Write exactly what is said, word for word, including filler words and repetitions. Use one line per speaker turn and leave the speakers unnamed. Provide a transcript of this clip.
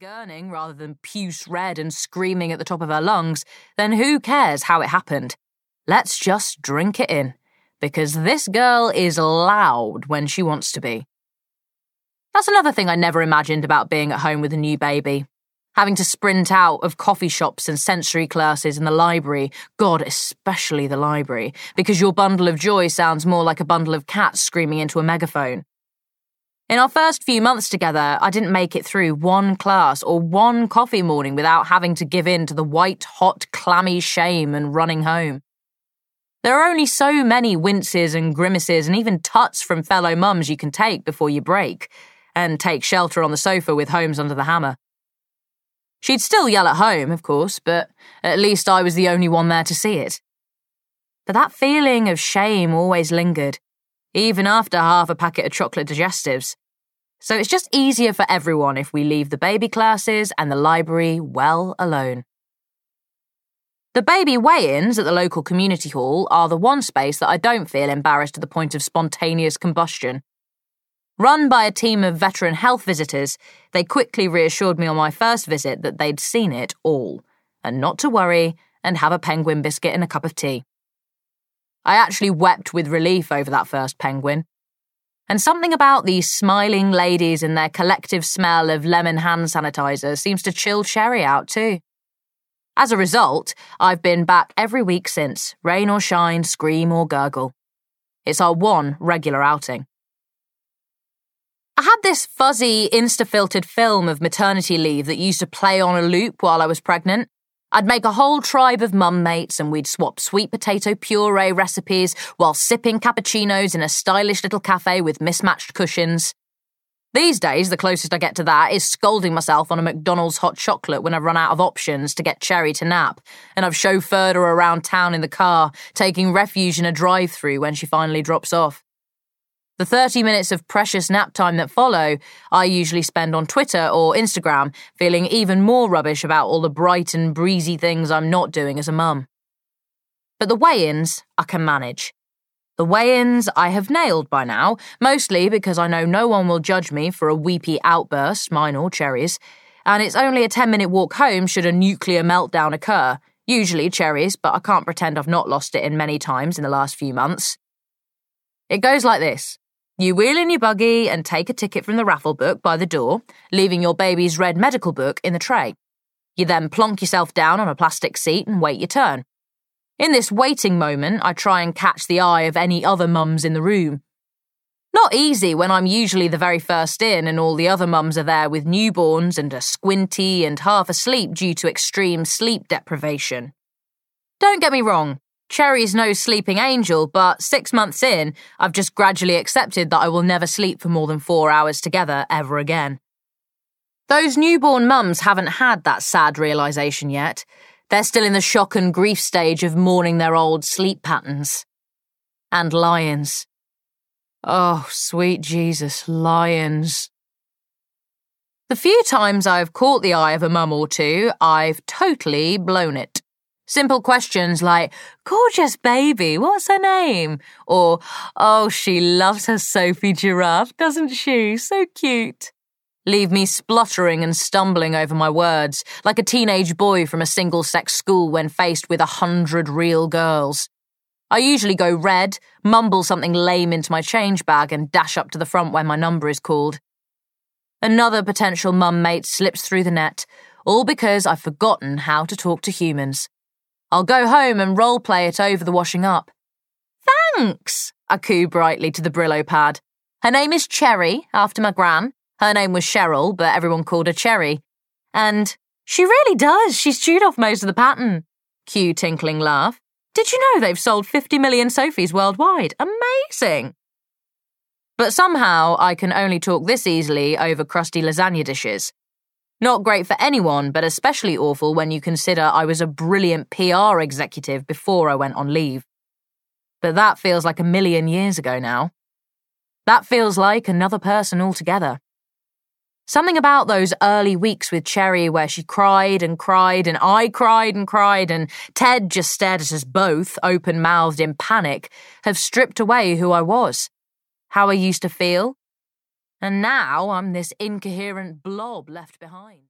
gurning rather than puce red and screaming at the top of her lungs, then who cares how it happened? Let's just drink it in, because this girl is loud when she wants to be. That's another thing I never imagined about being at home with a new baby. Having to sprint out of coffee shops and sensory classes in the library, God, especially the library, because your bundle of joy sounds more like a bundle of cats screaming into a megaphone. In our first few months together, I didn't make it through one class or one coffee morning without having to give in to the white, hot, clammy shame and running home. There are only so many winces and grimaces and even tuts from fellow mums you can take before you break, and take shelter on the sofa with Holmes under the hammer. She'd still yell at home, of course, but at least I was the only one there to see it. But that feeling of shame always lingered, even after half a packet of chocolate digestives. So it's just easier for everyone if we leave the baby classes and the library well alone. The baby weigh-ins at the local community hall are the one space that I don't feel embarrassed to the point of spontaneous combustion. Run by a team of veteran health visitors, they quickly reassured me on my first visit that they'd seen it all, and not to worry and have a penguin biscuit and a cup of tea. I actually wept with relief over that first penguin. And something about these smiling ladies and their collective smell of lemon hand sanitizer seems to chill Cherry out too. As a result, I've been back every week since, rain or shine, scream or gurgle. It's our one regular outing. I had this fuzzy, insta-filtered film of maternity leave that used to play on a loop while I was pregnant. I'd make a whole tribe of mum mates and we'd swap sweet potato puree recipes while sipping cappuccinos in a stylish little cafe with mismatched cushions. These days, the closest I get to that is scolding myself on a McDonald's hot chocolate when I've run out of options to get Cherry to nap, and I've chauffeured her around town in the car, taking refuge in a drive-through when she finally drops off. The thirty minutes of precious nap time that follow, I usually spend on Twitter or Instagram, feeling even more rubbish about all the bright and breezy things I'm not doing as a mum. But the weigh-ins, I can manage. The weigh-ins I have nailed by now, mostly because I know no one will judge me for a weepy outburst, mine or Cherry's, and it's only a ten-minute walk home should a nuclear meltdown occur, usually Cherry's, but I can't pretend I've not lost it in many times in the last few months. It goes like this. You wheel in your buggy and take a ticket from the raffle book by the door, leaving your baby's red medical book in the tray. You then plonk yourself down on a plastic seat and wait your turn. In this waiting moment, I try and catch the eye of any other mums in the room. Not easy when I'm usually the very first in and all the other mums are there with newborns and are squinty and half asleep due to extreme sleep deprivation. Don't get me wrong. Cherry's no sleeping angel, but six months in, I've just gradually accepted that I will never sleep for more than four hours together ever again. Those newborn mums haven't had that sad realisation yet. They're still in the shock and grief stage of mourning their old sleep patterns. And lions. Oh, sweet Jesus, lions. The few times I've caught the eye of a mum or two, I've totally blown it. Simple questions like, gorgeous baby, what's her name? Or, oh, she loves her Sophie giraffe, doesn't she? So cute. Leave me spluttering and stumbling over my words, like a teenage boy from a single-sex school when faced with a hundred real girls. I usually go red, mumble something lame into my change bag and dash up to the front when my number is called. Another potential mum mate slips through the net, all because I've forgotten how to talk to humans. I'll go home and role-play it over the washing up. Thanks, I coo brightly to the Brillo pad. Her name is Cherry, after my gran. Her name was Cheryl, but everyone called her Cherry. And she really does, she's chewed off most of the pattern. Cue tinkling laugh. Did you know they've sold fifty million Sophies worldwide? Amazing! But somehow I can only talk this easily over crusty lasagna dishes. Not great for anyone, but especially awful when you consider I was a brilliant P R executive before I went on leave. But that feels like a million years ago now. That feels like another person altogether. Something about those early weeks with Cherry where she cried and cried and I cried and cried and Ted just stared at us both, open-mouthed in panic, have stripped away who I was, how I used to feel. And now I'm this incoherent blob left behind.